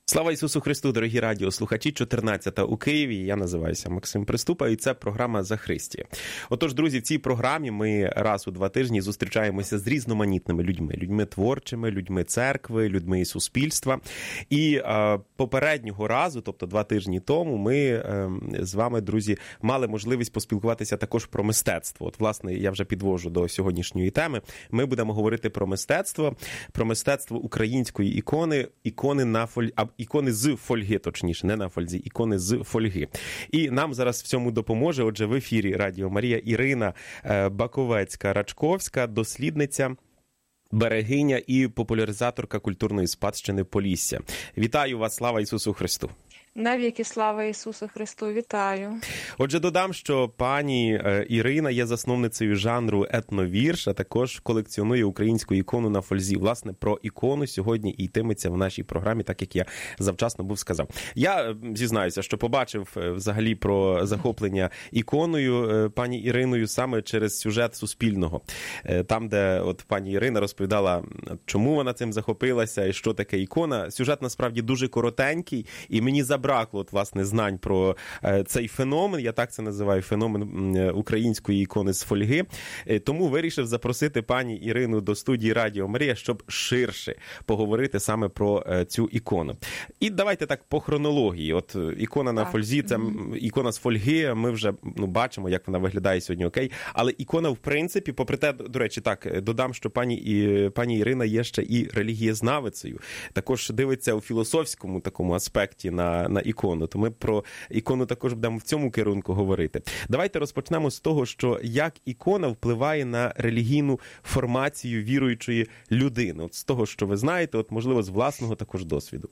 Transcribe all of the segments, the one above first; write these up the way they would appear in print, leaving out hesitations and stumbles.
Слава Ісусу Христу, дорогі радіослухачі, 14-та у Києві. Я називаюся Максим Приступа, і це програма «За Христі». Отож, друзі, в цій програмі ми раз у 2 тижні зустрічаємося з різноманітними людьми. Людьми творчими, людьми церкви, людьми суспільства. І попереднього разу, тобто 2 тижні тому, ми з вами, друзі, мали можливість поспілкуватися також про мистецтво. От, власне, я вже підвожу до сьогоднішньої теми. Ми будемо говорити про мистецтво української ікони з фольги, точніше, не на фользі, ікони з фольги. І нам зараз в цьому допоможе, отже, в ефірі Радіо Марія Ірина Баковецька-Рачковська, дослідниця, берегиня і популяризаторка культурної спадщини Полісся. Вітаю вас, слава Ісусу Христу! Навіки слава Ісусу Христу, вітаю. Отже, додам, що пані Ірина є засновницею жанру етновірш, а також колекціонує українську ікону на фользі. Власне, про ікону сьогодні і йтиметься в нашій програмі, так як я завчасно був сказав. Я зізнаюся, що побачив взагалі про захоплення іконою пані Іриною саме через сюжет Суспільного. Там, де от пані Ірина розповідала, чому вона цим захопилася і що таке ікона. Сюжет насправді дуже коротенький, і мені забракло, от, власне, знань про цей феномен, я так це називаю, феномен української ікони з фольги. Тому вирішив запросити пані Ірину до студії Радіо Марія, щоб ширше поговорити саме про цю ікону. І давайте так по хронології. От ікона на фользі, це ікона з фольги, ми вже бачимо, як вона виглядає сьогодні, окей. Але ікона, в принципі, попри те, до речі, так, додам, що пані Ірина є ще і релігієзнавицею. Також дивиться у філософському такому аспекті на ікону. То ми про ікону також будемо в цьому керунку говорити. Давайте розпочнемо з того, що як ікона впливає на релігійну формацію віруючої людини. От з того, що ви знаєте, от можливо з власного також досвіду.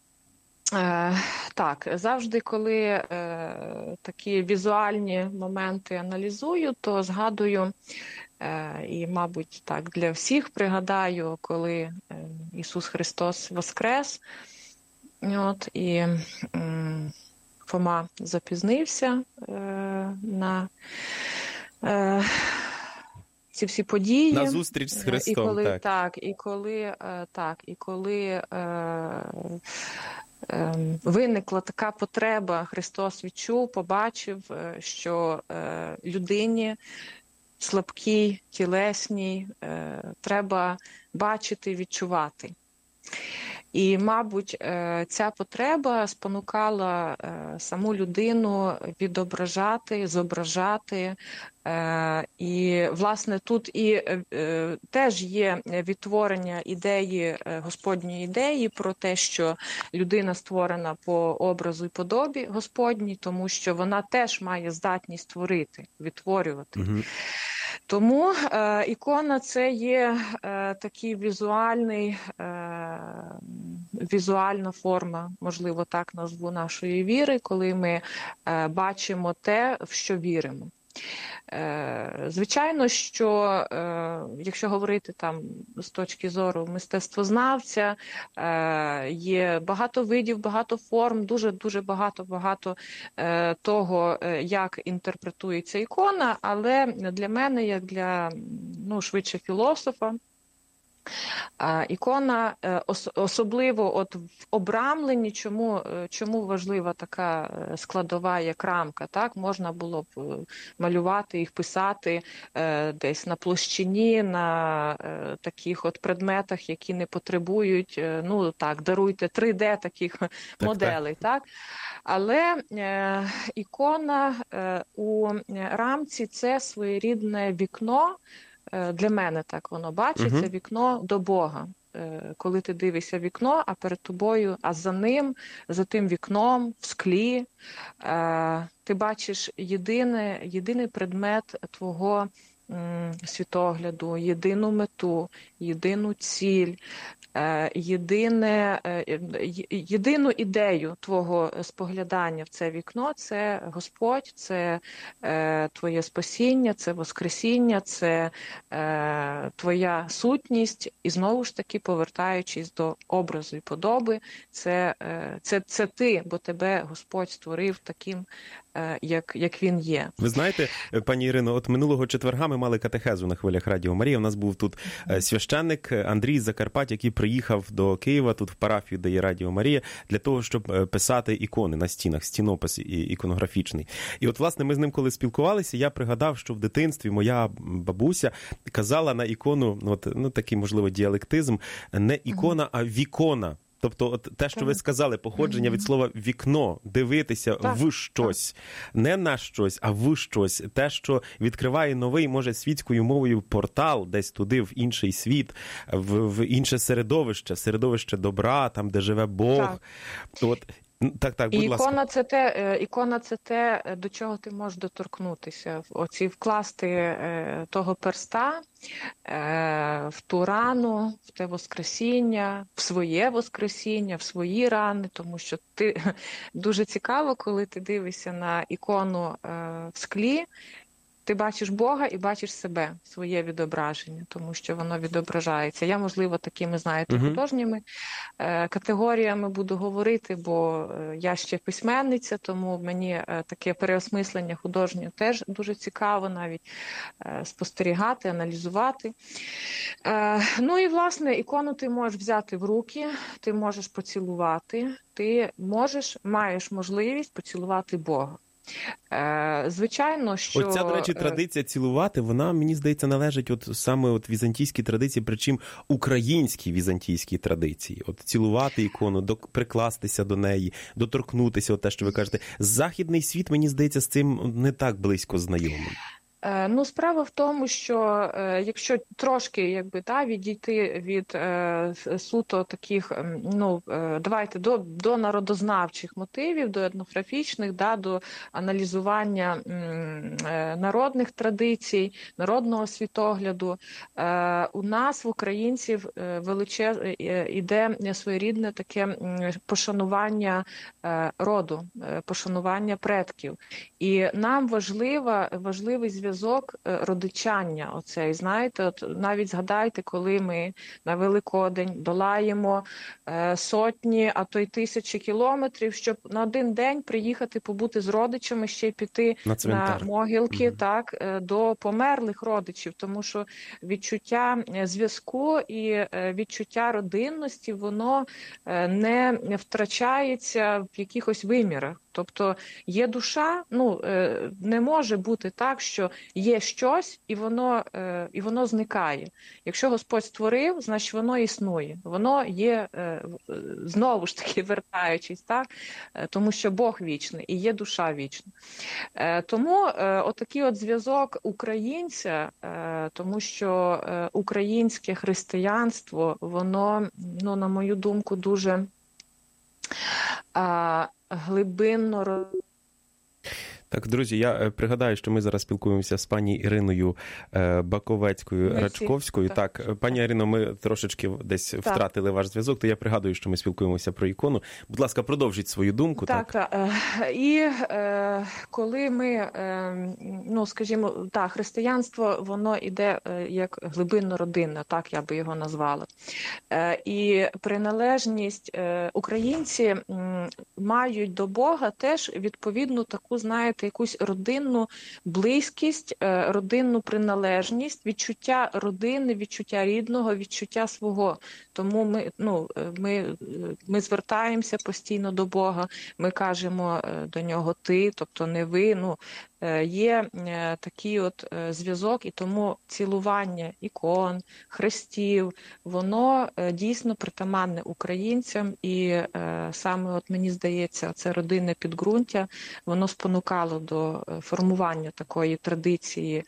Так, завжди, коли такі візуальні моменти аналізую, то згадую, і, мабуть, так для всіх пригадаю, коли Ісус Христос воскрес, от, і Фома запізнився на ці всі події. На зустріч з Христом, і коли виникла така потреба, Христос відчув, побачив, що людині слабкій, тілесній треба бачити, відчувати. І, мабуть, ця потреба спонукала саму людину відображати, зображати. І, власне, тут і теж є відтворення ідеї, Господньої ідеї про те, що людина створена по образу і подобі Господній, тому що вона теж має здатність творити, відтворювати. Угу. Тому ікона – це є такий візуальна форма, можливо, так назву, нашої віри, коли ми бачимо те, в що віримо. Звичайно, що якщо говорити там з точки зору мистецтвознавця, є багато видів, багато форм, дуже багато того, як інтерпретується ікона, але для мене, як для, швидше філософа, ікона, особливо от в обрамленні, чому важлива така складова, як рамка, так? Можна було б малювати їх, писати десь на площині, на таких от предметах, які не потребують, даруйте 3D таких моделей, так? Але ікона у рамці – це своєрідне вікно. Для мене так воно бачиться, вікно до Бога. Коли ти дивишся в вікно, а перед тобою, а за тим вікном, в склі, ти бачиш єдиний предмет твого світогляду, єдину мету, єдину ціль, єдину ідею твого споглядання в це вікно – це Господь, це твоє спасіння, це воскресіння, це твоя сутність. І знову ж таки, повертаючись до образу і подоби, це ти, бо тебе Господь створив таким, як він є. Ви знаєте, пані Ірино, от минулого четверга ми мали катехезу на хвилях Радіо Марія. У нас був тут священник Андрій з Закарпаття, який приїхав до Києва, тут в парафію, де є Радіо Марія, для того, щоб писати ікони на стінах, стінопис іконографічний. І от, власне, ми з ним коли спілкувалися, я пригадав, що в дитинстві моя бабуся казала на ікону, такий, можливо, діалектизм, не ікона, а вікона. Тобто от те, що ви сказали, походження від слова «вікно», дивитися в щось. Не на щось, а в щось. Те, що відкриває новий, може, світською мовою портал десь туди, в інший світ, в інше середовище добра, там, де живе Бог. От, так, будь ласка. Ікона – це те, до чого ти можеш доторкнутися. Оці вкласти того перста в ту рану, в те воскресіння, в своє воскресіння, в свої рани, тому що дуже цікаво, коли ти дивишся на ікону в склі, ти бачиш Бога і бачиш себе, своє відображення, тому що воно відображається. Я, можливо, такими, знаєте, художніми категоріями буду говорити, бо я ще письменниця, тому мені таке переосмислення художнє теж дуже цікаво навіть спостерігати, аналізувати. Ну і, власне, ікону ти можеш взяти в руки, ти можеш поцілувати, ти маєш можливість поцілувати Бога. Звичайно, що... Оця, до речі, традиція цілувати, вона, мені здається, належить саме візантійській традиції, причому українській візантійській традиції. От цілувати ікону, прикластися до неї, доторкнутися, те, що ви кажете. Західний світ, мені здається, з цим не так близько знайомий. Ну, справа в тому, що якщо трошки відійти від суто таких, давайте до народознавчих мотивів, до етнографічних, до аналізування народних традицій, народного світогляду, у нас, в українців, іде своєрідне таке пошанування роду, пошанування предків. І нам важливий зв'язок родичання оцей, знаєте, от навіть згадайте, коли ми на Великодень долаємо сотні, а то й тисячі кілометрів, щоб на один день приїхати побути з родичами, ще й піти на могилки, до померлих родичів, тому що відчуття зв'язку і відчуття родинності, воно не втрачається в якихось вимірах. Тобто є душа, не може бути так, що є щось і воно зникає. Якщо Господь створив, значить воно існує. Воно є, знову ж таки, вертаючись, тому що Бог вічний і є душа вічна. Тому отакий от зв'язок українця, тому що українське християнство, воно, на мою думку, дуже глибинно. Так, друзі, я пригадаю, що ми зараз спілкуємося з пані Іриною Баковецькою-Рачковською. Так, пані Ірино, ми трошечки десь втратили ваш зв'язок, то я пригадую, що ми спілкуємося про ікону. Будь ласка, продовжіть свою думку. Так. І коли ми, скажімо, християнство, воно іде як глибинно родинне, так я би його назвала. І приналежність українці мають до Бога теж відповідну таку, знаєте, якусь родинну близькість, родинну приналежність, відчуття родини, відчуття рідного, відчуття свого. Тому ми звертаємося постійно до Бога, ми кажемо до нього «ти», тобто не «ви». Є такий от зв'язок, і тому цілування ікон, хрестів, воно дійсно притаманне українцям, і саме, от мені здається, це родинне підґрунтя, воно спонукало до формування такої традиції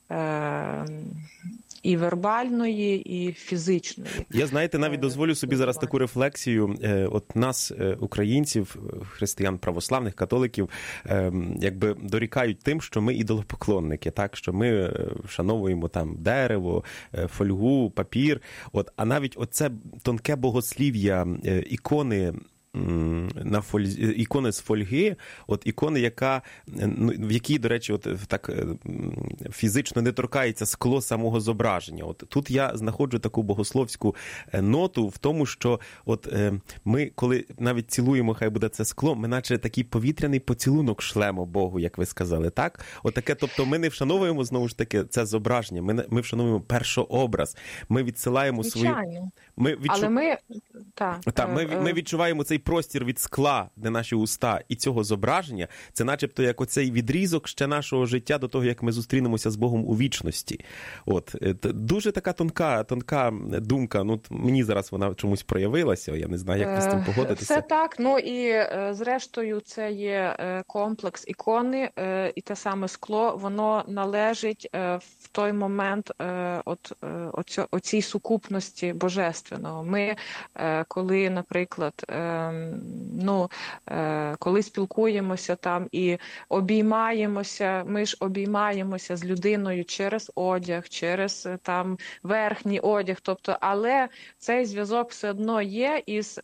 і вербальної, і фізичної. Я, знаєте, навіть дозволю собі зараз таку рефлексію. От нас, українців, християн православних, католиків, якби дорікають тим, що ми ідолопоклонники, так, що ми вшановуємо там дерево, фольгу, папір. А навіть оце тонке богослів'я, ікони, ікони з фольги, от ікони, яка, ну, в якій, до речі, от так фізично не торкається скло самого зображення. От тут я знаходжу таку богословську ноту в тому, що от ми, коли навіть цілуємо, хай буде це скло, ми наче такий повітряний поцілунок шлемо Богу, як ви сказали, так? Отаке, тобто ми не вшановуємо, знову ж таки, це зображення, ми вшановуємо першообраз, ми відсилаємо свою... Але ми відчуваємо цей простір від скла, де наші уста, і цього зображення, це начебто як оцей відрізок ще нашого життя до того, як ми зустрінемося з Богом у вічності. От, дуже така тонка думка, ну, мені зараз вона чомусь проявилася, я не знаю, як ви з цим погодитеся. Все так, ну і зрештою це є комплекс ікони, і те саме скло, воно належить в той момент оцій сукупності божественного. Ми, коли, наприклад, коли спілкуємося там і обіймаємося, ми ж обіймаємося з людиною через одяг, через там верхній одяг, тобто, але цей зв'язок все одно є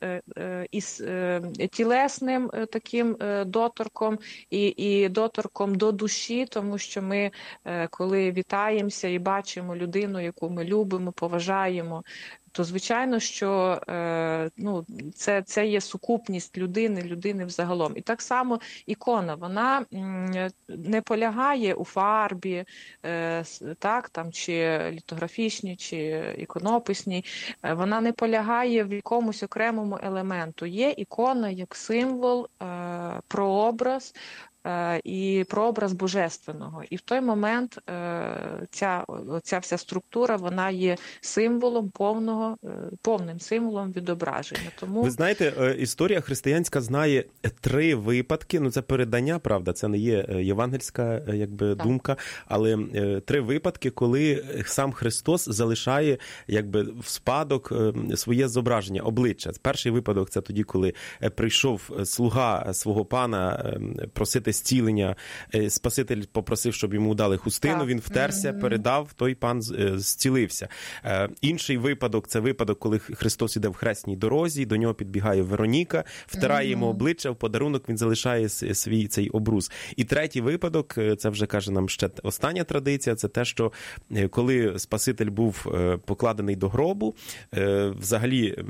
із тілесним таким доторком і доторком до душі, тому що ми, коли вітаємося і бачимо людину, яку ми любимо, поважаємо, то, звичайно, що це є сукупність людини взагалом. І так само ікона, вона не полягає у фарбі, так, там, чи літографічній, чи іконописній, вона не полягає в якомусь окремому елементу. Є ікона як символ, прообраз, і прообраз божественного. І в той момент ця вся структура, вона є символом повним символом відображення. Тому... Ви знаєте, історія християнська знає 3 випадки, ну це передання, правда, це не є євангельська думка, але 3 випадки, коли сам Христос залишає в спадок своє зображення, обличчя. Перший випадок – це тоді, коли прийшов слуга свого пана просити зцілення, Спаситель попросив, щоб йому дали хустину, він втерся, передав, той пан зцілився. Інший випадок – це випадок, коли Христос іде в хресній дорозі, до нього підбігає Вероніка, втирає йому обличчя, в подарунок він залишає свій цей обрус. І третій випадок, це вже каже нам ще остання традиція, це те, що коли Спаситель був покладений до гробу, взагалі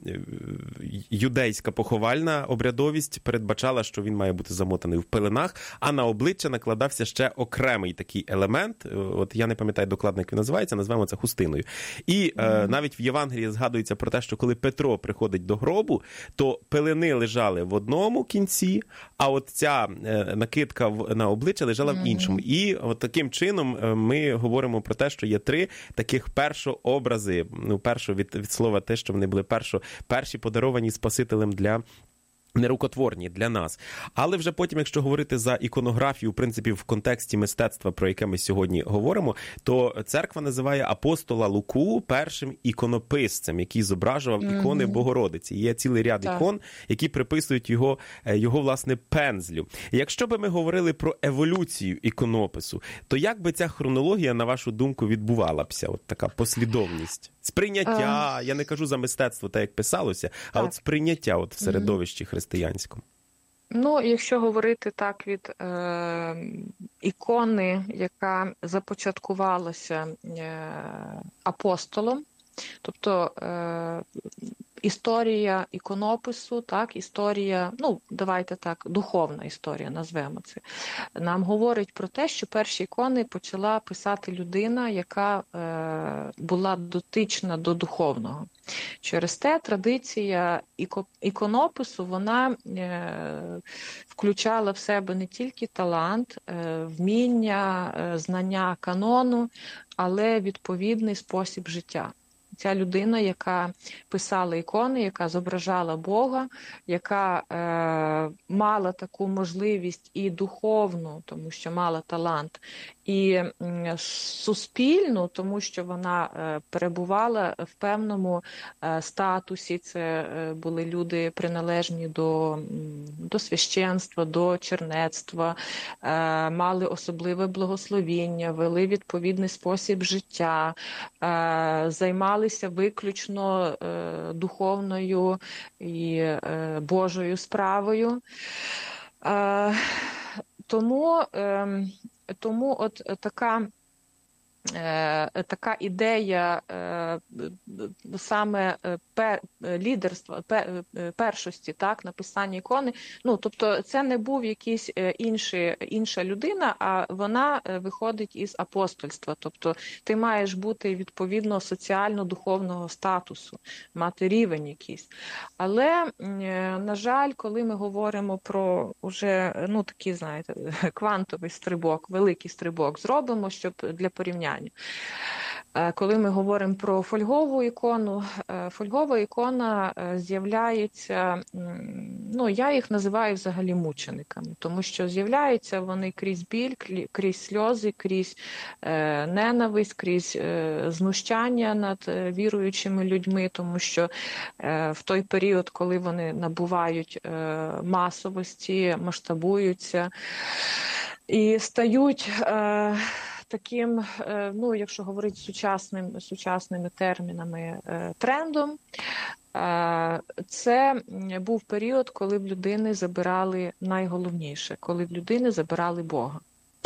юдейська поховальна обрядовість передбачала, що він має бути замотаний в пеленах, а на обличчя накладався ще окремий такий елемент, от я не пам'ятаю докладно, як він називається, назвемо це хустиною. І навіть в Євангелії згадується про те, що коли Петро приходить до гробу, то пелени лежали в одному кінці, а от ця накидка на обличчя лежала в іншому. І от таким чином ми говоримо про те, що є 3 таких першообрази, першо від слова те, що вони були перші подаровані Спасителем для нерукотворні для нас. Але вже потім, якщо говорити за іконографію, в принципі, в контексті мистецтва, про яке ми сьогодні говоримо, то церква називає апостола Луку першим іконописцем, який зображував ікони Богородиці. Є цілий ряд ікон, які приписують його власне, пензлю. Якщо би ми говорили про еволюцію іконопису, то як би ця хронологія, на вашу думку, відбувалася? От така послідовність. Сприйняття, я не кажу за мистецтво, так як писалося, а от сприйняття в середовищі християнському. Ну, якщо говорити так від ікони, яка започаткувалася апостолом, тобто історія іконопису, так, історія, давайте так, духовна історія, назвемо це, нам говорить про те, що перші ікони почала писати людина, яка була дотична до духовного. Через те традиція іконопису, вона включала в себе не тільки талант, вміння, знання канону, але відповідний спосіб життя. Ця людина, яка писала ікони, яка зображала Бога, яка мала таку можливість і духовну, тому що мала талант, і суспільну, тому що вона перебувала в певному статусі. Це були люди приналежні до священства, до чернецтва, мали особливе благословіння, вели відповідний спосіб життя, займалися займалися виключно духовною і Божою справою. Тому от така ідея саме лідерства, першості, так, написання ікони. Ну, тобто це не був якийсь інша людина, а вона виходить із апостольства. Тобто ти маєш бути відповідно соціально-духовного статусу, мати рівень якийсь. Але, на жаль, коли ми говоримо про уже, ну, такий, знаєте, квантовий стрибок, великий стрибок зробимо, щоб для порівняння. Коли ми говоримо про фольгову ікону, фольгова ікона з'являється, ну, я їх називаю взагалі мучениками, тому що з'являються вони крізь біль, крізь сльози, крізь ненависть, крізь знущання над віруючими людьми, тому що в той період, коли вони набувають масовості, масштабуються і стають таким, ну, якщо говорити сучасними термінами, трендом, це був період, коли в людини забирали найголовніше, коли в людини забирали Бога.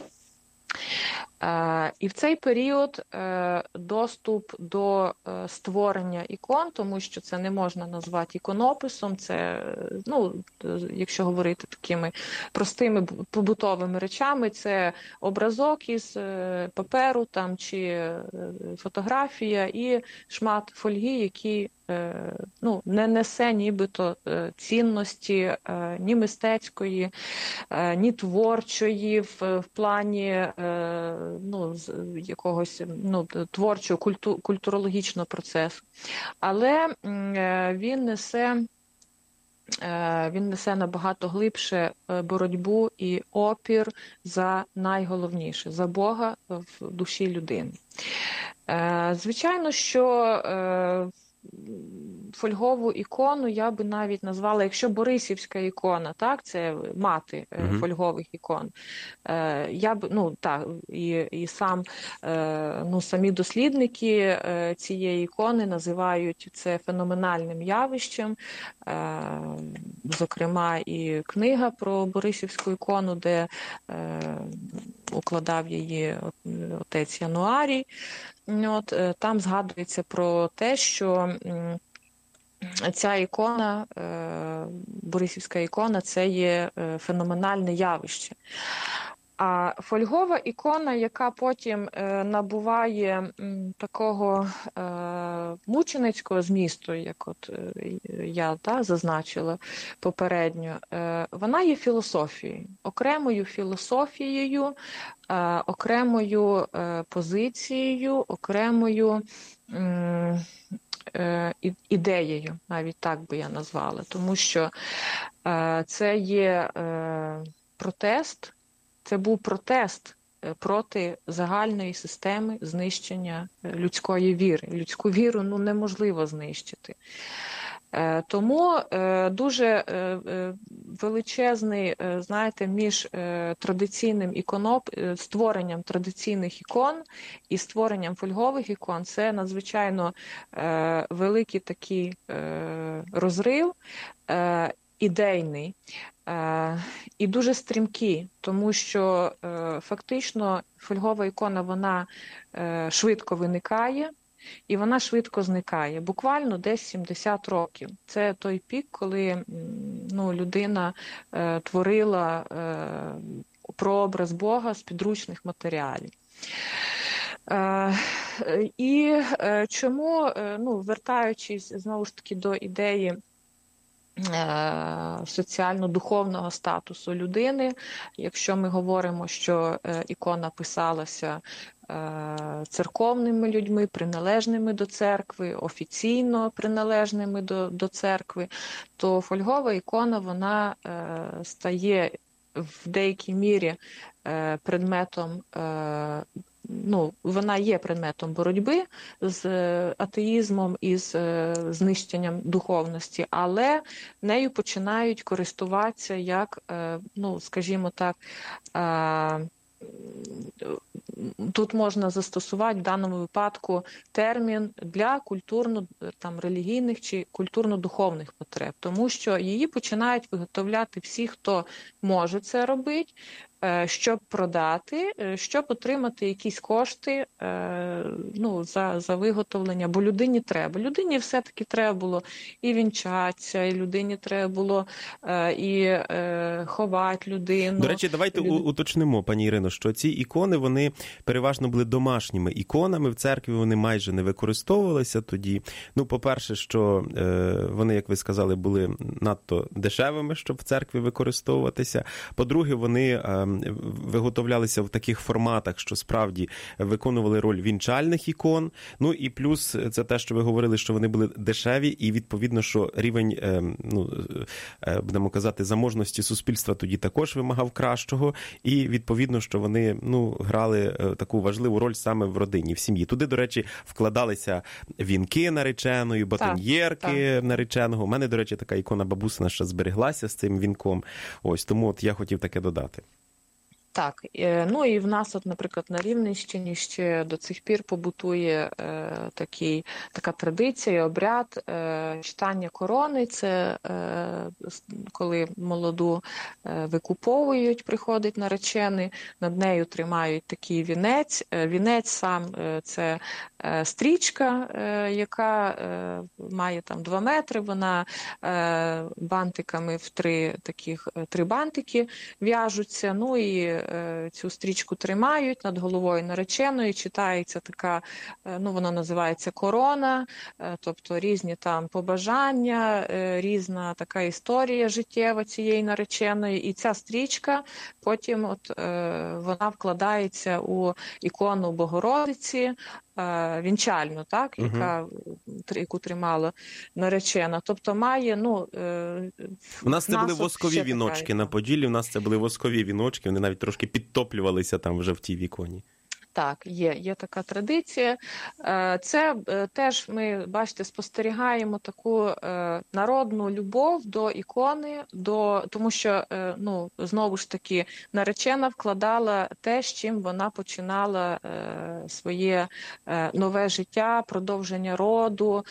І в цей період доступ до створення ікон, тому що це не можна назвати іконописом, це, ну, якщо говорити такими простими побутовими речами, це образок із паперу там, чи фотографія і шмат фольги, який, ну, не несе нібито цінності ні мистецької, ні творчої в плані, ну, якогось, ну, творчого, культурологічного процесу. Але він несе набагато глибше боротьбу і опір за найголовніше, за Бога в душі людини. Звичайно, що фольгову ікону я би навіть назвала, якщо Борисівська ікона, так, це мати фольгових ікон, я б, ну, так, і самі дослідники цієї ікони називають це феноменальним явищем, зокрема і книга про Борисівську ікону, де укладав її отець Януарій. От, там згадується про те, що ця ікона, Борисівська ікона, це є феноменальне явище. А фольгова ікона, яка потім набуває такого мученицького змісту, як от я зазначила попередньо, вона є філософією, окремою філософією, окремою позицією, окремою ідеєю, навіть так би я назвала, тому що це є протест, це був протест проти загальної системи знищення людської віри. Людську віру, ну, неможливо знищити. Тому дуже величезний, знаєте, між традиційним створенням традиційних ікон і створенням фольгових ікон, це надзвичайно великий такий розрив, ідейний і дуже стрімкий, тому що фактично фольгова ікона, вона швидко виникає, і вона швидко зникає, буквально десь 70 років. Це той пік, коли, ну, людина творила прообраз Бога з підручних матеріалів. І чому, ну, вертаючись знову ж таки до ідеї соціально-духовного статусу людини, якщо ми говоримо, що ікона писалася церковними людьми, приналежними до церкви, офіційно приналежними до церкви, то фольгова ікона, вона стає в деякій мірі предметом, ну, вона є предметом боротьби з атеїзмом і з знищенням духовності, але нею починають користуватися як, ну, скажімо так, тут можна застосувати в даному випадку термін для релігійних чи культурно-духовних потреб, тому що її починають виготовляти всі, хто може це робити, щоб продати, щоб отримати якісь кошти за виготовлення, бо людині треба. Людині все-таки треба було і вінчатися, і людині треба було і ховати людину. До речі, давайте уточнимо, пані Ірино, що ці ікони, вони переважно були домашніми іконами, в церкві вони майже не використовувалися тоді. По-перше, що вони, як ви сказали, були надто дешевими, щоб в церкві використовуватися. По-друге, вони виготовлялися в таких форматах, що справді виконували роль вінчальних ікон. І плюс це те, що ви говорили, що вони були дешеві, і відповідно, що рівень, будемо казати, заможності суспільства тоді також вимагав кращого, і відповідно, що вони грали таку важливу роль саме в родині, в сім'ї. Туди, до речі, вкладалися вінки нареченої, ботоньєрки нареченого. У мене, до речі, така ікона бабусина ще збереглася з цим вінком. Ось, тому я хотів таке додати. Так, і в нас, наприклад, на Рівненщині ще до цих пір побутує така традиція, обряд читання корони. Це коли молоду викуповують, приходить наречений, над нею тримають такий вінець. Вінець сам це стрічка, яка має 2 метри, вона бантиками в 3 бантики в'яжуться, і цю стрічку тримають над головою нареченої, читається така, вона називається корона, тобто різні побажання, різна така історія життєва цієї нареченої, і ця стрічка потім вона вкладається у ікону Богородиці, вінчальну, яку тримала наречена. Тобто має, У нас це були воскові віночки на Поділлі, у нас це були воскові віночки, вони навіть трошки підтоплювалися там вже в тій іконі. Так, є така традиція. Це теж ми, бачите, спостерігаємо таку народну любов до ікони, тому що, знову ж таки, наречена вкладала те, з чим вона починала своє нове життя, продовження роду,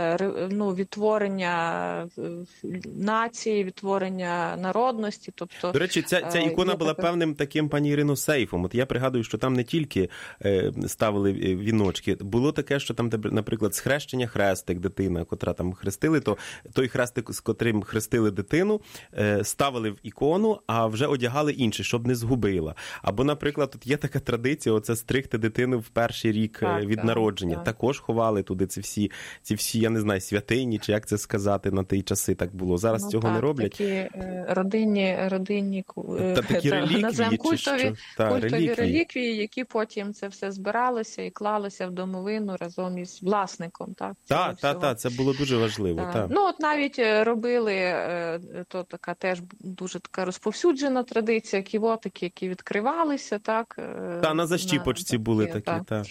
відтворення нації, відтворення народності. Тобто, до речі, ця ікона була певним таким, пані Ірино, сейфом. От я пригадую, що там не тільки ставили віночки. Було таке, що там, наприклад, з хрещення хрестик, дитина, котра там хрестили, то той хрестик, з котрим хрестили дитину, ставили в ікону, а вже одягали інший, щоб не згубила. Або, наприклад, тут є така традиція, оце стригти дитину в перший рік від народження. Так. Також ховали туди ці всі, я не знаю, святині, чи як це сказати, на ті часи так було. Зараз цього не роблять. Такі родинні такі реліквії, культові реліквії, які потім це все збиралося і клалося в домовину разом із власником. Так, це було дуже важливо. Навіть робили, то така теж дуже така розповсюджена традиція, ківотики, які відкривалися. На защіпочці були такі, так.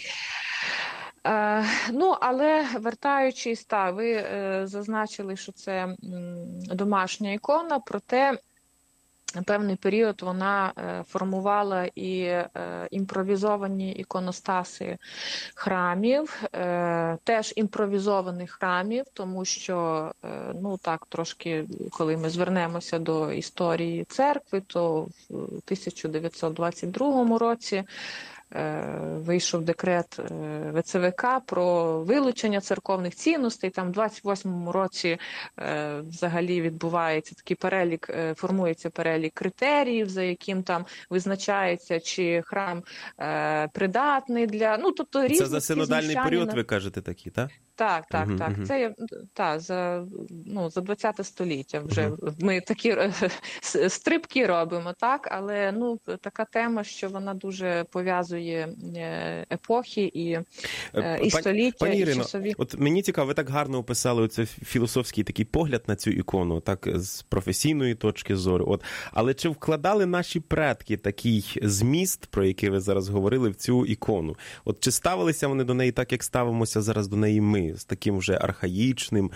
Але вертаючись, ви зазначили, що це домашня ікона, проте певний період вона формувала і імпровізовані іконостаси храмів, теж імпровізованих храмів, тому що, трошки, коли ми звернемося до історії церкви, то в 1922 році вийшов декрет ВЦВК про вилучення церковних цінностей. Там в 28-му році взагалі відбувається такий перелік, формується перелік критеріїв, за яким там визначається, чи храм придатний для... тобто різні... Це за синодальний період, ви кажете, такі, так? Так. Це за 20 століття вже ми такі стрибки робимо, так, але така тема, що вона дуже пов'язує епохи і століття, Пані Ірино, і часові. От мені цікаво, ви так гарно описали оцей філософський такий погляд на цю ікону, так з професійної точки зору. Але чи вкладали наші предки такий зміст, про який ви зараз говорили, в цю ікону? Чи ставилися вони до неї так, як ставимося зараз до неї ми? ікони з таким вже архаїчним,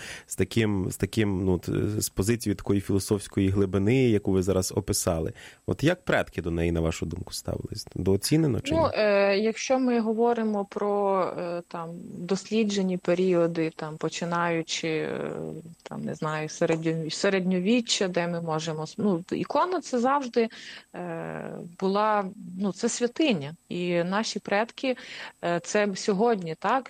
з позицією такої філософської глибини, яку ви зараз описали. От як предки до неї, на вашу думку, ставились? Дооцінено чи ні? Якщо ми говоримо про досліджені періоди, починаючи не знаю, середньовіччя, де ми можемо... ікона це завжди була, це святиня. І наші предки, це сьогодні, так,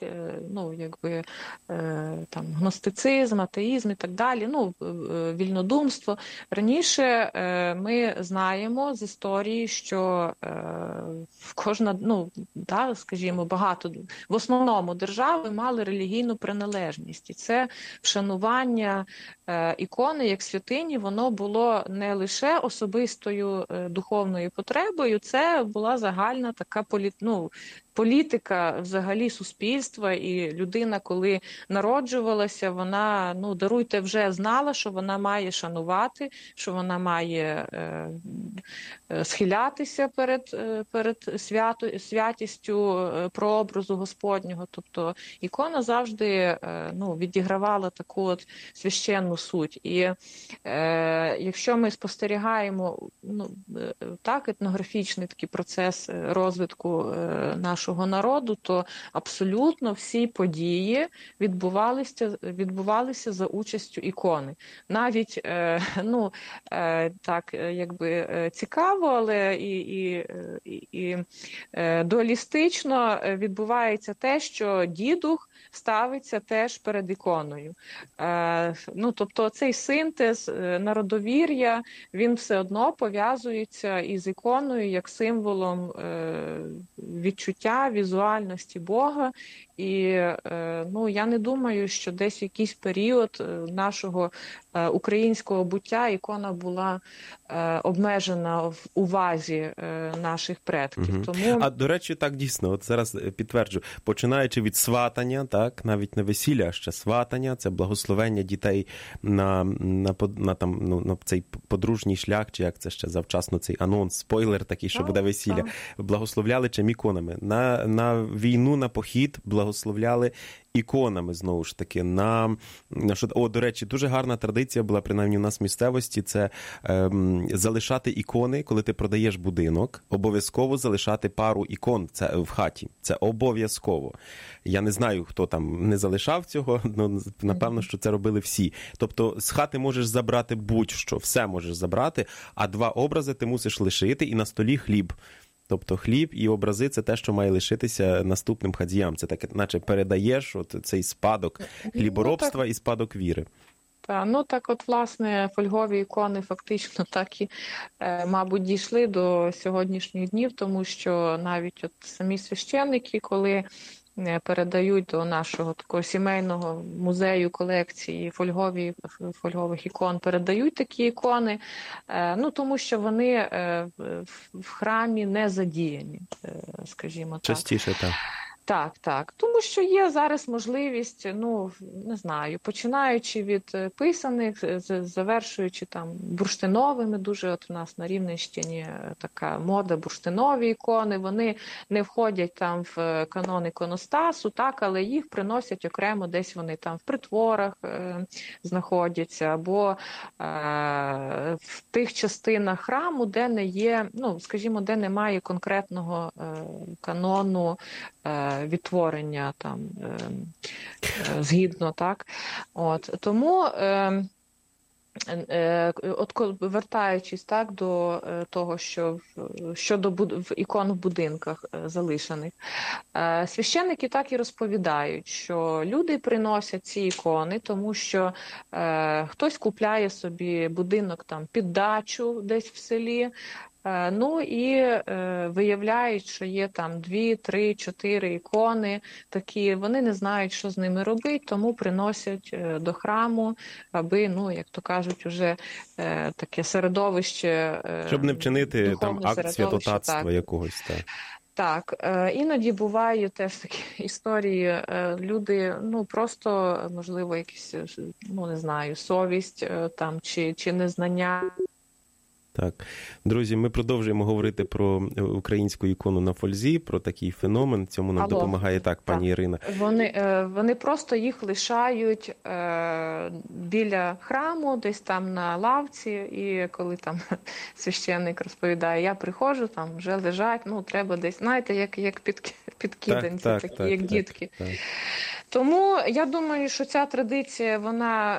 гностицизм, атеїзм і так далі, вільнодумство. Раніше ми знаємо з історії, що багато, в основному держави мали релігійну приналежність. І це вшанування ікони як святині, воно було не лише особистою духовною потребою, це була загальна така політика взагалі суспільства, і людина, коли народжувалася, вона, даруйте, вже знала, що вона має шанувати, що вона має схилятися перед святістю прообразу Господнього. Тобто ікона завжди відігравала таку от священну суть. І якщо ми спостерігаємо етнографічний такий процес розвитку нашого народу, то абсолютно всі події відбувалися за участю ікони. Навіть, цікаво, але і дуалістично відбувається те, що дідух ставиться теж перед іконою. Тобто цей синтез народовір'я, він все одно пов'язується із іконою як символом відчуття, візуальності Бога. І я не думаю, що десь в якийсь період нашого українського буття ікона була обмежена в увазі наших предків. Тому... А, до речі, так дійсно, от зараз підтверджу, починаючи від сватання, так, навіть не весілля, а ще сватання, це благословення дітей на цей подружній шлях, чи як це ще завчасно, цей анонс, спойлер такий, що буде весілля, благословляли чим іконами. На війну, на похід благословляли іконами, знову ж таки. До речі, дуже гарна традиція була, принаймні у нас в місцевості, це залишати ікони, коли ти продаєш будинок, обов'язково залишати пару ікон в хаті. Це обов'язково. Я не знаю, хто там не залишав цього, напевно, що це робили всі. Тобто з хати можеш забрати будь-що, все можеш забрати, а 2 образи ти мусиш лишити, і на столі хліб. Тобто хліб і образи – це те, що має лишитися наступним хазяям. Це так, наче передаєш цей спадок хліборобства і спадок віри. Власне, фольгові ікони фактично так і, мабуть, дійшли до сьогоднішніх днів, тому що навіть самі священники, коли передають до нашого такого сімейного музею колекції фольгових ікон, передають такі ікони, тому що вони в храмі не задіяні, скажімо так. Частіше так. Так. Тому що є зараз можливість, не знаю, починаючи від писаних, завершуючи бурштиновими, дуже у нас на Рівненщині така мода, бурштинові ікони, вони не входять в канон іконостасу, так, але їх приносять окремо, десь вони в притворах знаходяться, або в тих частинах храму, де не є, скажімо, де немає конкретного канону відтворення згідно, так. Тому вертаючись так до того, що щодо ікон в будинках залишених, священники так і розповідають, що люди приносять ці ікони, тому що хтось купляє собі будинок під дачу десь в селі, і виявляють, що є 2, 3, 4 ікони такі, вони не знають, що з ними робити, тому приносять до храму, аби, як то кажуть, уже таке середовище, щоб не вчинити акт святотатства якогось, так. Так, іноді бувають теж такі історії, люди, просто, можливо, якісь, не знаю, совість чи незнання Так, друзі, ми продовжуємо говорити про українську ікону на фользі, про такий феномен. Цьому нам допомагає пані Ірина. Вони просто їх лишають біля храму, десь там на лавці, і коли там священник розповідає, я приходжу, там вже лежать, треба десь, знаєте, як підкиданці, як дітки. Так. Тому я думаю, що ця традиція, вона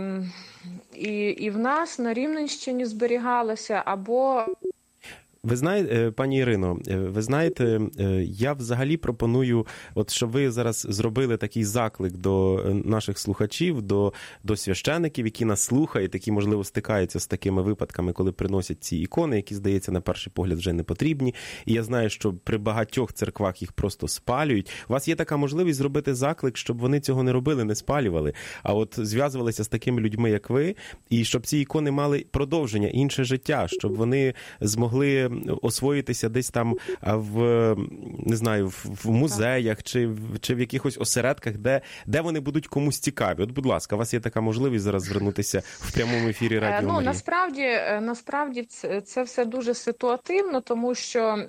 і в нас на Рівненщині зберігалася, або... Ви знаєте, пані Ірино, я взагалі пропоную, щоб ви зараз зробили такий заклик до наших слухачів, до священиків, які нас слухають, які, можливо, стикаються з такими випадками, коли приносять ці ікони, які, здається, на перший погляд вже не потрібні. І я знаю, що при багатьох церквах їх просто спалюють. У вас є така можливість зробити заклик, щоб вони цього не робили, не спалювали, а от зв'язувалися з такими людьми, як ви, і щоб ці ікони мали продовження, інше життя, щоб вони змогли освоїтися десь там не знаю, в музеях чи в якихось осередках, де вони будуть комусь цікаві. От, будь ласка, у вас є така можливість зараз звернутися в прямому ефірі Радіо Марія. Насправді це все дуже ситуативно, тому що,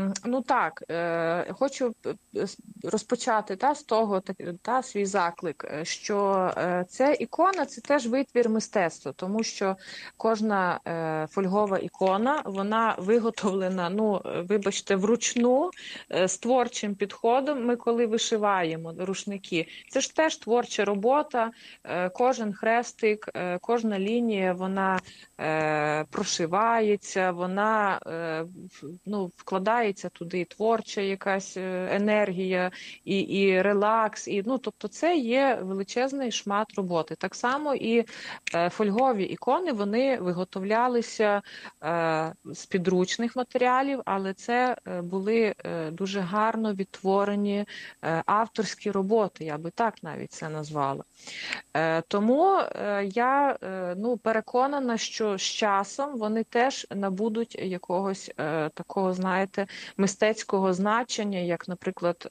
хочу розпочати з того, свій заклик, що ця ікона – це теж витвір мистецтва, тому що кожна фольгова ікона, вона виготовлена, вибачте, вручну, з творчим підходом. Ми коли вишиваємо рушники, це ж теж творча робота, кожен хрестик, кожна лінія, вона прошивається, вона вкладається туди творча якась енергія і релакс, тобто це є величезний шмат роботи. Так само і фольгові ікони, вони виготовлялися з підручних матеріалів, але це були дуже гарно відтворені авторські роботи, я би так навіть це назвала. Тому я переконана, що з часом вони теж набудуть якогось такого, знаєте, мистецького значення, як, наприклад,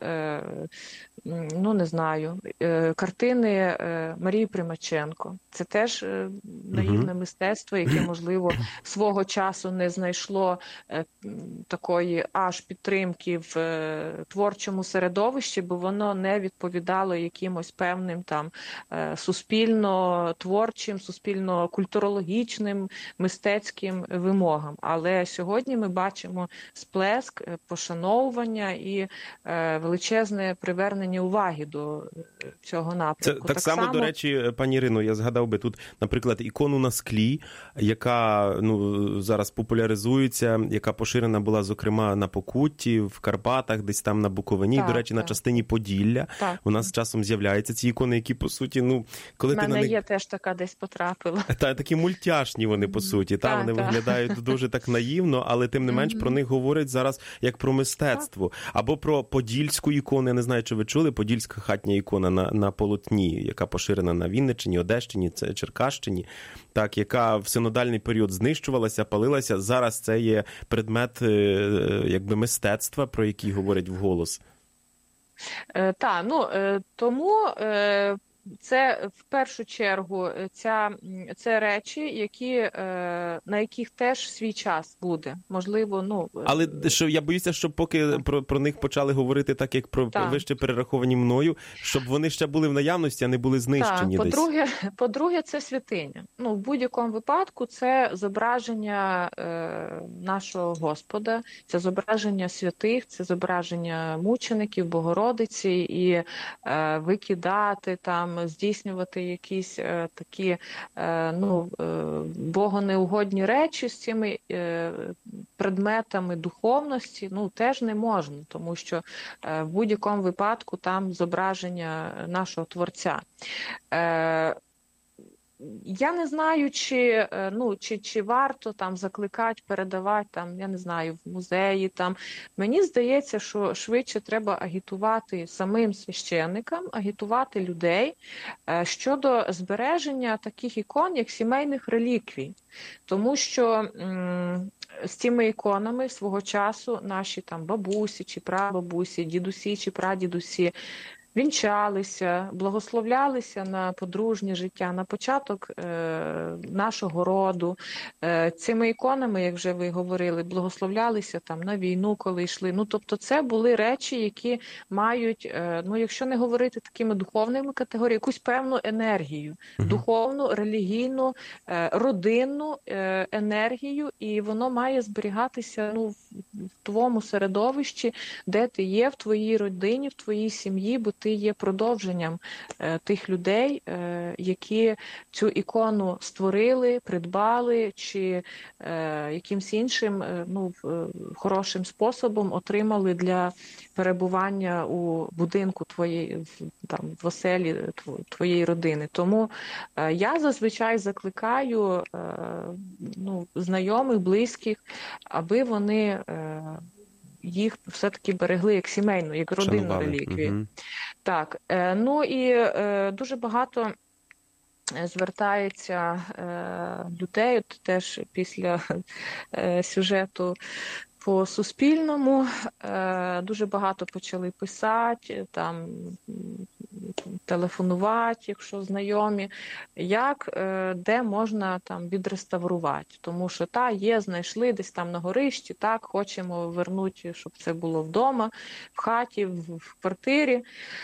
картини Марії Примаченко. Це теж наївне мистецтво, яке, можливо, свого часу не знайшло такої аж підтримки в творчому середовищі, бо воно не відповідало якимось певним там суспільно-творчим, суспільно-культурологічним, мистецьким вимогам. Але сьогодні ми бачимо сплеск, пошановування і величезне привернення уваги до цього напрямку. Це так само, до речі, пані Ірино, я згадав би тут, наприклад, ікону на склі, яка зараз популяризується, яка поширена була, зокрема, на Покутті, в Карпатах, десь там на Буковині, до речі, на частині Поділля. У нас з часом з'являються ці ікони, які, по суті, коли ти на них... є теж така десь потрапила. Такі мультяшні вони, по суті. Вони виглядають дуже так наївно, але тим не менш про них говорять зараз як про мистецтво. Або про подільську ікону, я не знаю, чи ви чули, подільська хатня ікона на полотні, яка поширена на Вінниччині, Одещині, Черкащині, яка в синодальний період знищувалася, палилася. Зараз це є предмет мистецтва, про який говорять вголос. Тому це в першу чергу це речі, на яких теж свій час буде. Можливо, Але я боюся, що поки про них почали говорити так, як про вище перераховані мною, щоб вони ще були в наявності, а не були знищені десь. По-друге, це святиня. В будь-якому випадку це зображення нашого Господа, це зображення святих, це зображення мучеників, Богородиці, і викидати там, здійснювати якісь такі богонеугодні речі з цими предметами духовності, теж не можна, тому що в будь-якому випадку там зображення нашого Творця. Я не знаю, чи варто там закликати, передавати там, я не знаю, в музеї там. Мені здається, що швидше треба агітувати самим священникам, агітувати людей щодо збереження таких ікон, як сімейних реліквій. Тому що з цими іконами свого часу наші там бабусі чи прабабусі, дідусі чи прадідусі вінчалися, благословлялися на подружнє життя, на початок нашого роду. Цими іконами, як вже ви говорили, благословлялися там на війну, коли йшли. Ну, тобто це були речі, які мають, ну, якщо не говорити такими духовними категоріями, якусь певну енергію, духовну, релігійну, родинну енергію, і воно має зберігатися, ну, в твоєму середовищі, де ти є, в твоїй родині, в твоїй сім'ї, бо ти є продовженням тих людей, які цю ікону створили, придбали, чи якимсь іншим, ну, хорошим способом отримали для перебування у будинку твоєї, там, в оселі твоєї родини. Тому я зазвичай закликаю, ну, знайомих, близьких, аби вони їх все-таки берегли як сімейну, як родинну реліквію. Так, ну і дуже багато звертається людей, от теж після сюжету по Суспільному, дуже багато почали писати, там, телефонувати, якщо знайомі, як, де можна там відреставрувати. Тому що знайшли десь там на горищі, так, хочемо вернути, щоб це було вдома, в хаті, в квартирі.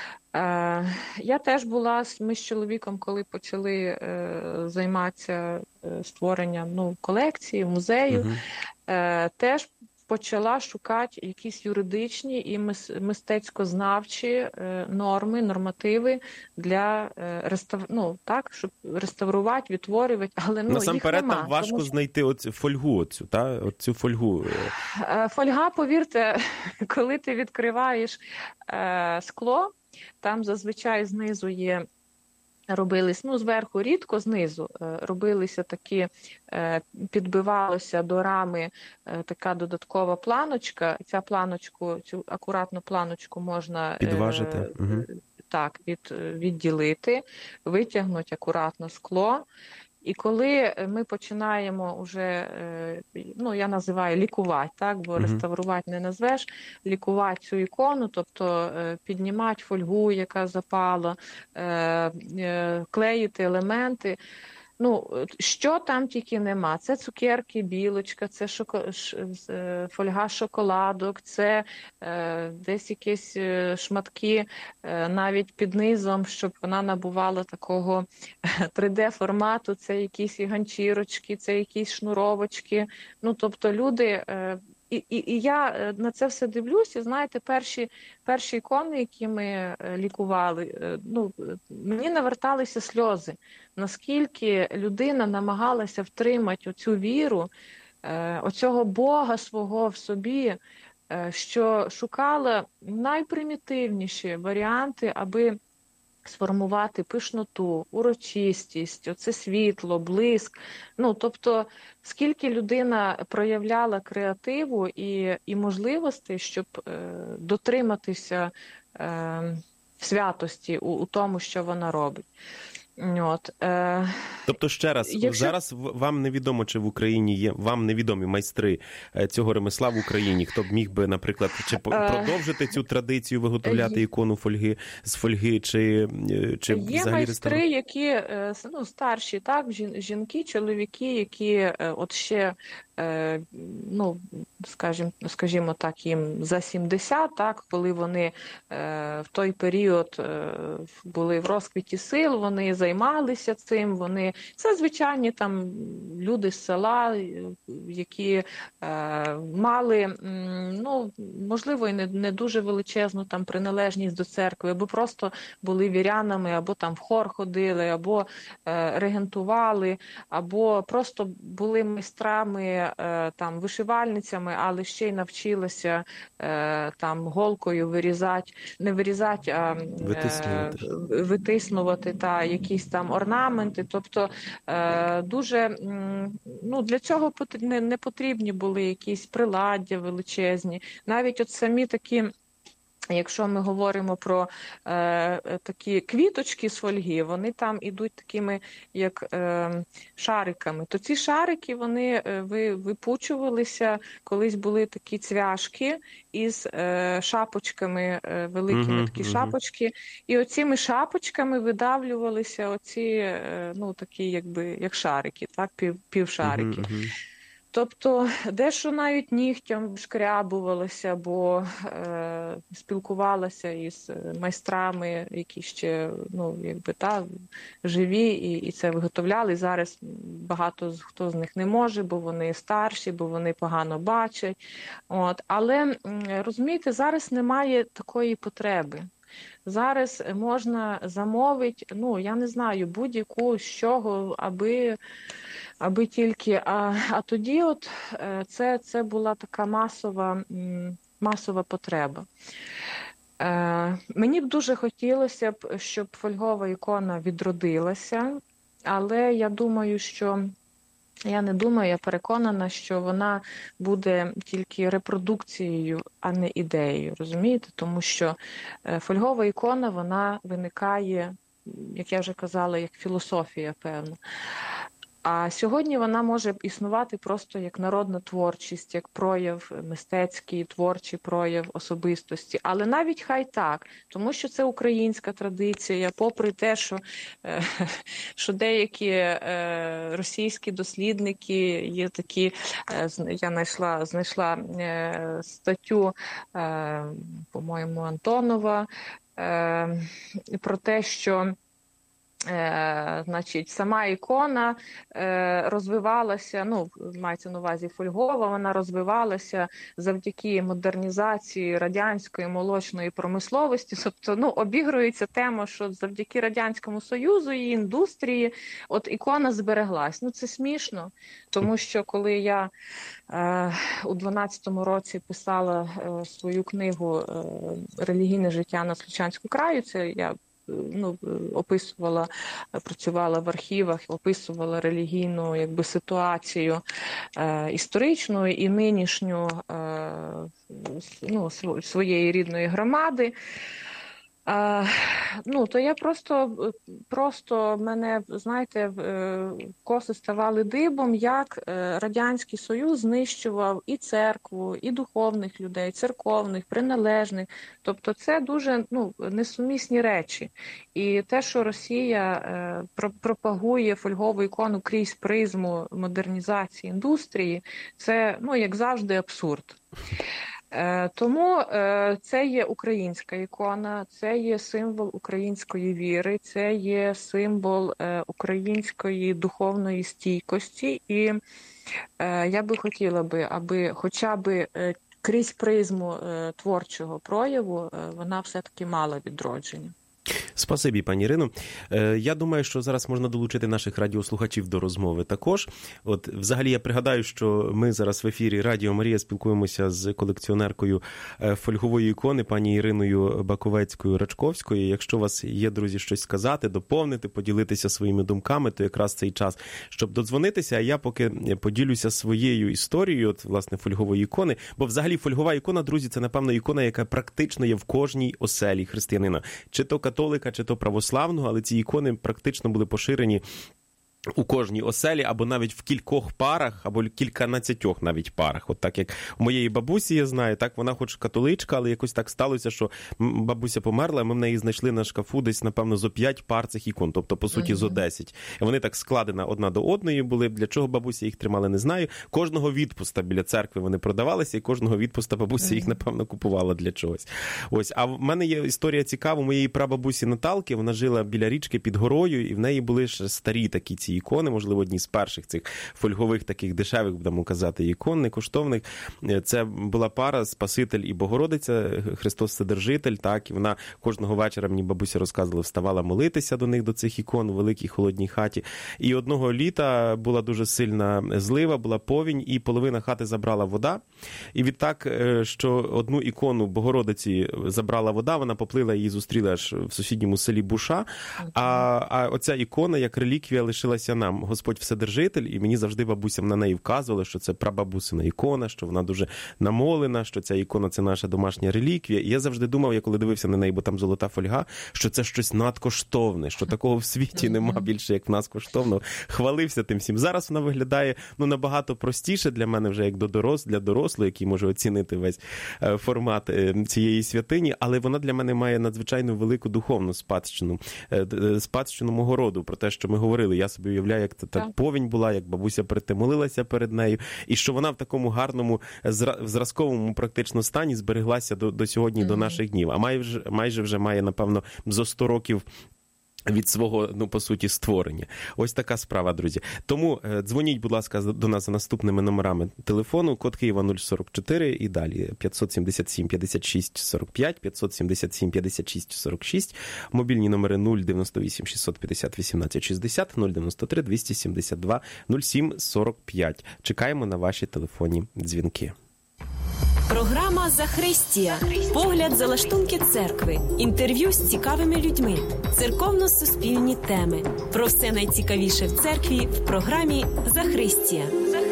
Я теж була, ми з чоловіком, коли почали займатися створенням, ну, колекції, музею, теж почала шукати якісь юридичні і мистецькознавчі норми, нормативи для щоб реставрувати, відтворювати, але, ну, насамперед, їх нема. Там важко знайти фольгу оцю фольгу. Фольга, повірте, коли ти відкриваєш скло, там зазвичай знизу є, робились, ну, зверху рідко, знизу робилися такі, підбивалося до рами така додаткова планочка. Цю акуратну планочку можна підважити. Так, відділити, витягнути акуратно скло. І коли ми починаємо вже, ну, я називаю лікувати, так, бо реставрувати не назвеш, лікувати цю ікону, тобто піднімати фольгу, яка запала, клеїти елементи. Ну, що там тільки нема. Це цукерки, білочка, це фольга шоколадок, це десь якісь шматки навіть під низом, щоб вона набувала такого 3D-формату, це якісь і ганчірочки, це якісь шнуровочки. Ну, тобто люди... І я на це все дивлюся, і, знаєте, перші ікони, які ми лікували, ну, мені наверталися сльози. Наскільки людина намагалася втримати оцю віру, оцього Бога свого в собі, що шукала найпримітивніші варіанти, аби сформувати пишноту, урочистість, оце світло, блиск. Ну, тобто, скільки людина проявляла креативу і можливостей, щоб дотриматися святості у тому, що вона робить. От. Тобто, ще раз, зараз вам невідомо, чи в Україні є, вам невідомі майстри цього ремесла в Україні, хто б міг би, наприклад, чи продовжити цю традицію виготовляти ікону з фольги, чи є майстри, які, ну, старші, так, жінки, чоловіки, які от ще, ну, скажімо так, їм за 70, так, коли вони в той період були в розквіті сил, вони займалися цим, це звичайні там люди з села, які мали, ну, можливо, і не дуже величезну там приналежність до церкви, або просто були вірянами, або там в хор ходили, або регентували, або просто були майстрами, там, вишивальницями, але ще й навчилася там голкою не вирізати, а витиснувати якісь там орнаменти. Тобто дуже, ну, для цього не потрібні були якісь приладдя величезні. Навіть от самі такі Якщо ми говоримо про такі квіточки з фольги, вони там ідуть такими, як шариками. То ці шарики, вони випучувалися, колись були такі цвяшки із шапочками, великими такі шапочки. І оціми шапочками видавлювалися оці, ну, такі, якби, як шарики, так, півшарики. Тобто дещо навіть нігтем шкрябувалося, бо спілкувалася із майстрами, які ще, ну, якби, живі, і це виготовляли. Зараз багато хто з них не може, бо вони старші, бо вони погано бачать. Але, розумієте, зараз немає такої потреби. Зараз можна замовити, ну, я не знаю, будь-яку з чого, аби тільки, а тоді от це була така масова потреба. Мені б дуже хотілося б, щоб фольгова ікона відродилася, але я переконана, що вона буде тільки репродукцією, а не ідеєю, розумієте? Тому що фольгова ікона, вона виникає, як я вже казала, як філософія, певно. А сьогодні вона може існувати просто як народна творчість, як прояв мистецький, творчий прояв особистості. Але навіть хай так, тому що це українська традиція, попри те, що деякі російські дослідники є такі, я знайшла статтю, по-моєму, Антонова, про те, що значить, сама ікона розвивалася, ну, мається на увазі фольгова, вона розвивалася завдяки модернізації радянської молочної промисловості. Тобто, ну, обігрується тема, що завдяки Радянському Союзу і індустрії от ікона збереглась. Ну, це смішно, тому що коли я у 12-му році писала свою книгу «Релігійне життя на Случанську краю», це я описувала, працювала в архівах, описувала релігійну, якби, ситуацію історичну і нинішню, своєї рідної громади. То я просто мене, знаєте, коси ставали дибом, як Радянський Союз знищував і церкву, і духовних людей, церковних, приналежних. Тобто це дуже, несумісні речі. І те, що Росія пропагує фольгову ікону крізь призму модернізації індустрії, це, як завжди, абсурд. Тому це є українська ікона, це є символ української віри, це є символ української духовної стійкості. І я би хотіла, аби хоча б крізь призму творчого прояву вона все-таки мала відродження. Спасибі, пані Ірино. Я думаю, що зараз можна долучити наших радіослухачів до розмови також. От, взагалі, я пригадаю, що ми зараз в ефірі Радіо Марія спілкуємося з колекціонеркою фольгової ікони, пані Іриною Баковецькою-Рачковською. Якщо у вас є, друзі, щось сказати, доповнити, поділитися своїми думками, то якраз цей час, щоб додзвонитися. А я поки поділюся своєю історією, от, власне, фольгової ікони. Бо взагалі фольгова ікона, друзі, це, напевно, ікона, яка практично є в кожній оселі християнина. Чи то католика, чи то православного, але ці ікони практично були поширені у кожній оселі, або навіть в кількох парах, або кільканадцятьох навіть парах. От так, як у моєї бабусі, я знаю, так, вона хоч католичка, але якось так сталося, що бабуся померла, ми в неї знайшли на шкафу десь, напевно, зо 5 пар цих ікон, тобто, по суті, зо 10. І вони так складені одна до одної були. Для чого бабуся їх тримала, не знаю. Кожного відпуста біля церкви вони продавалися, і кожного відпуста бабуся їх, напевно, купувала для чогось. Ось. А в мене є історія цікава. У моєї прабабусі Наталки, вона жила біля річки під горою, і в неї були ще старі такі ці ікони, можливо, одні з перших цих фольгових таких дешевих, будемо казати, ікон, некоштовних. Це була пара Спаситель і Богородиця, Христос Вседержитель, так, і вона кожного вечора, мені бабуся розказувала, вставала молитися до них, до цих ікон у великій холодній хаті. І одного літа була дуже сильна злива, була повінь, і половина хати забрала вода. І відтак, що одну ікону Богородиці забрала вода, вона поплила, її зустріла аж в сусідньому селі Буша, а оця ікона, як реліквія, лишилася з'явилася нам Господь Вседержитель, і мені завжди бабуся на неї вказувала, що це прабабусина ікона, що вона дуже намолена, що ця ікона – це наша домашня реліквія. І я завжди думав, я коли дивився на неї, бо там золота фольга, що це щось надкоштовне, що такого в світі нема більше, як в нас коштовного. Хвалився тим всім. Зараз вона виглядає набагато простіше для мене вже, як для дорослого, який може оцінити весь формат цієї святині, але вона для мене має надзвичайно велику духовну спадщину мого роду, про те, що ми говорили. Я собі уявляю, як та повінь була, як бабуся перед тим молилася перед нею, і що вона в такому гарному, зразковому практично стані збереглася до сьогодні, до наших днів. А майже вже має, напевно, зо 100 років від свого, по суті, створення. Ось така справа, друзі. Тому дзвоніть, будь ласка, до нас за наступними номерами телефону. Код Києва 044 і далі 577 56 45, 577 56 46. Мобільні номери 098 650 18 60, 093 272 07 45. Чекаємо на ваші телефонні дзвінки. Програма «Захристія». Погляд за лаштунки церкви. Інтерв'ю з цікавими людьми. Церковно-суспільні теми. Про все найцікавіше в церкві в програмі «Захристія».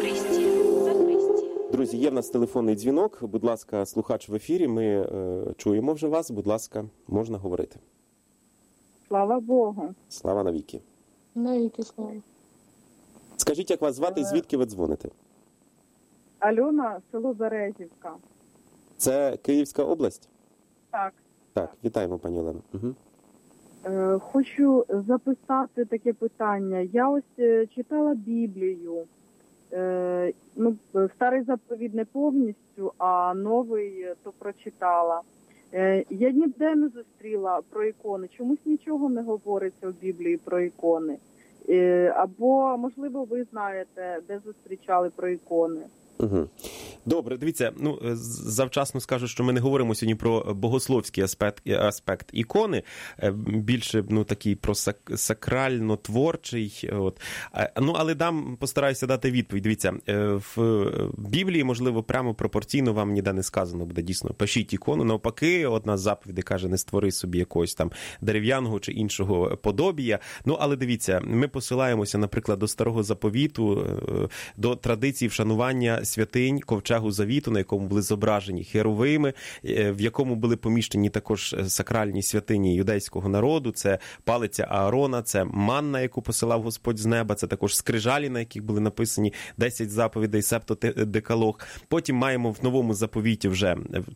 Друзі, є в нас телефонний дзвінок. Будь ласка, слухач в ефірі. Ми чуємо вже вас. Будь ласка, можна говорити. Слава Богу. Слава навіки. Навіки слава. Скажіть, як вас звати і звідки ви дзвоните? Альона, село Березівка. Це Київська область? Так. Так, вітаємо, пані Олено. Угу. Хочу записати таке питання. Я ось читала Біблію. Старий заповідь не повністю, а новий то прочитала. Я ніде не зустріла про ікони. Чомусь нічого не говориться в Біблії про ікони. Або, можливо, ви знаєте, де зустрічали про ікони. Угу. Добре, дивіться, завчасно скажу, що ми не говоримо сьогодні про богословський аспект ікони, більше такий про сакрально-творчий. Але постараюся дати відповідь. Дивіться, в Біблії, можливо, прямо пропорційно вам ніде не сказано буде дійсно. Пишіть ікону. Навпаки, одна з заповідей каже, не створи собі якогось там дерев'яного чи іншого подобія. Але дивіться, ми посилаємося, наприклад, до Старого Заповіту, до традиції вшанування святинь Ковчегу Завіту, на якому були зображені херовими, в якому були поміщені також сакральні святині юдейського народу. Це палиця Аарона, це манна, яку посилав Господь з неба, це також скрижалі, на яких були написані 10 заповідей, себто декалог. Потім маємо в Новому Заповіті вже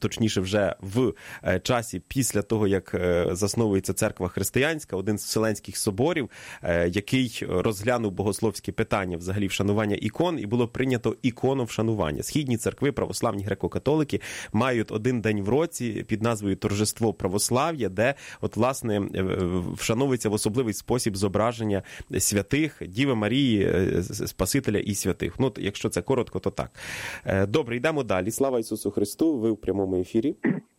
в часі після того, як засновується церква християнська, один з Вселенських соборів, який розглянув богословські питання взагалі вшанування ікон, і було прийнято ікону вшанування. Східні церкви, православні греко-католики мають один день в році під назвою Торжество православ'я, де власне вшановується в особливий спосіб зображення святих, Діви Марії, Спасителя і святих. Якщо це коротко, то так. Добре, йдемо далі. Слава Ісусу Христу, ви в прямому ефірі.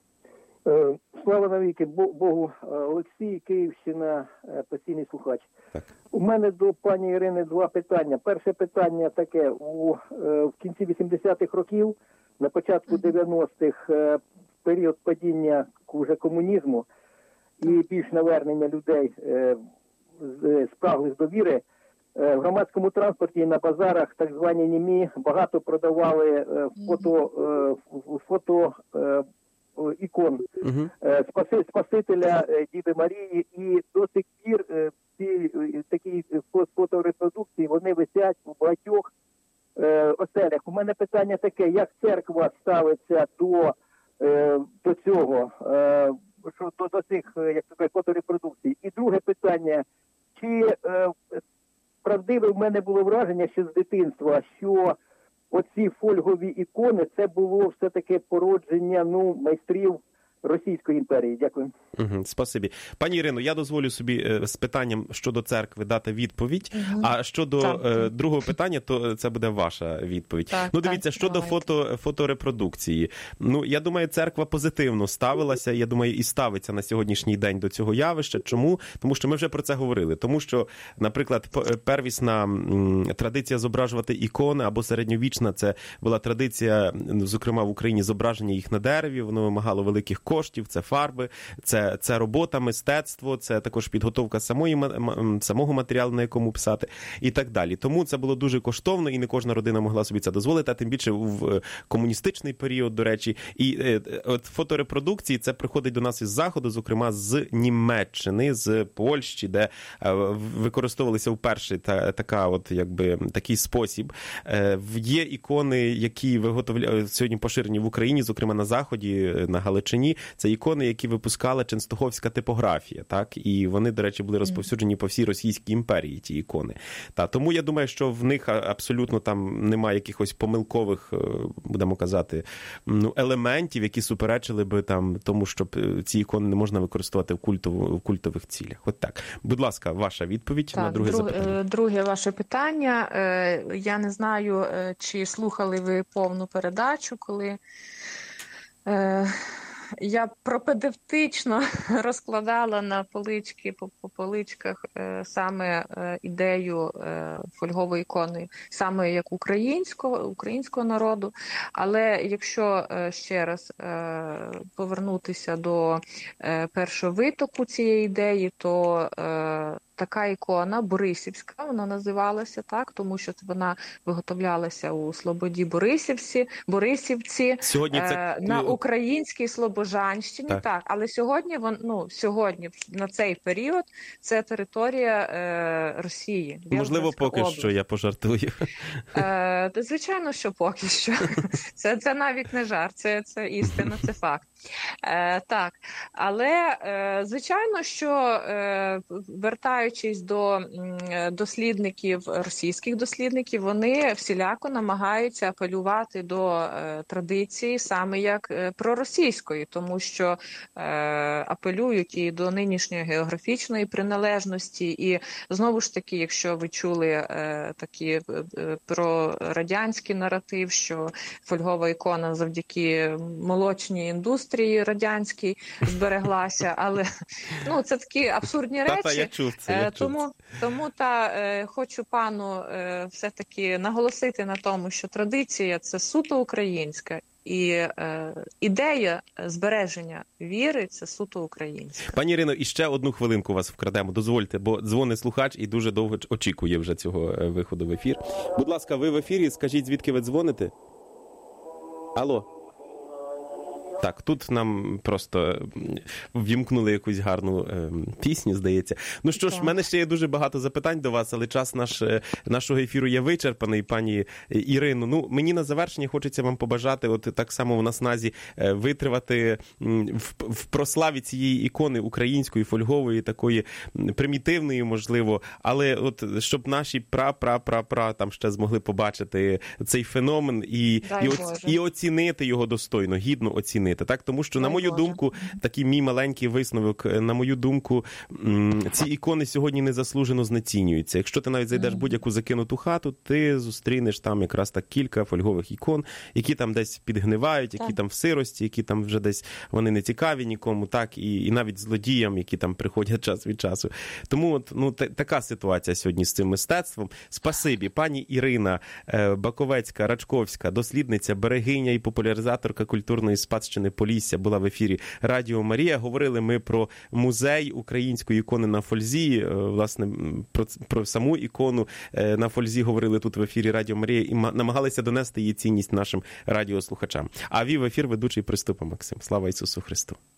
Слава навіки Богу. Олексій, Київщина, постійний слухач. Так. У мене до пані Ірини два питання. Перше питання таке. В кінці 80-х років, на початку 90-х, в період падіння вже комунізму і більш навернення людей спраглих до віри, в громадському транспорті і на базарах так звані німі багато продавали фото ікон Спасителя, Діви Марії, і до сих пір ці такі фоторепродукції, вони висять у багатьох оселях. У мене питання таке, як церква ставиться до цього, до цих, як таке, фоторепродукцій? І друге питання, чи правдиве в мене було враження ще з дитинства, що оці фольгові ікони, це було все-таки породження майстрів Російської імперії. Дякую. Спасибі. Пані Ірино, я дозволю собі з питанням щодо церкви дати відповідь, а щодо другого питання, то це буде ваша відповідь. Дивіться, щодо фоторепродукції. Я думаю, церква позитивно ставилася, я думаю, і ставиться на сьогоднішній день до цього явища. Чому? Тому що ми вже про це говорили. Тому що, наприклад, первісна традиція зображувати ікони або середньовічна, це була традиція, зокрема в Україні, зображення їх на дереві, воно вимагало великих коштів, це фарби, це робота, мистецтво, це також підготовка самого матеріалу, на якому писати і так далі. Тому це було дуже коштовно і не кожна родина могла собі це дозволити, а тим більше в комуністичний період, до речі. І от фоторепродукції це приходить до нас із Заходу, зокрема з Німеччини, з Польщі, де використовувалися вперше такий спосіб. Є ікони, які сьогодні поширені в Україні, зокрема на Заході, на Галичині. Це ікони, які випускала Ченстоховська типографія, так? І вони, до речі, були розповсюджені по всій Російській імперії, ті ікони. Тому я думаю, що в них абсолютно там немає якихось помилкових, будемо казати, елементів, які суперечили би там тому, щоб ці ікони не можна використовувати в культових цілях. От так. Будь ласка, ваша відповідь на друге запитання. Друге ваше питання. Я не знаю, чи слухали ви повну передачу, коли я пропедевтично розкладала на полички, по поличках саме ідею фольгової ікони, саме як українського народу. Але якщо ще раз повернутися до першого витоку цієї ідеї, то така ікона Борисівська, вона називалася так, тому що вона виготовлялася у Слободі Борисівці, сьогодні це... на українській Слобожанщині. Так, але сьогодні на цей період це територія Росії. Можливо, поки область. Що я пожартую. Звичайно, що поки що. Це навіть не жарт, це істина, це факт. Так, але звичайно, що вертаючись до російських дослідників, вони всіляко намагаються апелювати до традиції саме як проросійської, тому що апелюють і до нинішньої географічної приналежності, і знову ж таки, якщо ви чули такі про радянський наратив, що фольгова ікона завдяки молочній індустрії радянській збереглася, але це такі абсурдні речі. Я чув це. Тому хочу пану все-таки наголосити на тому, що традиція – це суто українська. І ідея збереження віри – це суто українська. Пані Ірино, і ще одну хвилинку вас вкрадемо. Дозвольте, бо дзвонить слухач і дуже довго очікує вже цього виходу в ефір. Будь ласка, ви в ефірі, скажіть, звідки ви дзвоните? Алло. Так, тут нам просто ввімкнули якусь гарну пісню, здається. Ну що ж, в мене ще є дуже багато запитань до вас, але час нашого ефіру є вичерпаний, пані Ірино. Мені на завершення хочеться вам побажати, от так само в насназі витривати в прославі цієї ікони української, фольгової, такої примітивної, можливо, але от щоб наші пра там ще змогли побачити цей феномен і оцінити його достойно, гідно оцінити. Так, тому що, на мою думку, такий мій маленький висновок, на мою думку, ці ікони сьогодні незаслужено знецінюються. Якщо ти навіть зайдеш в будь-яку закинуту хату, ти зустрінеш там якраз так кілька фольгових ікон, які там десь підгнивають, які там в сирості, які там вже десь вони не цікаві нікому, так, і навіть злодіям, які там приходять час від часу. Тому така ситуація сьогодні з цим мистецтвом. Спасибі. Пані Ірина Баковецька-Рачковська, дослідниця, берегиня і популяризаторка культурної спадщини Полісся, була в ефірі Радіо Марія. Говорили ми про музей української ікони на фользі, власне, про саму ікону на фользі говорили тут в ефірі Радіо Марія і намагалися донести її цінність нашим радіослухачам. А вів ефір ведучий Приступа Максим. Слава Ісусу Христу!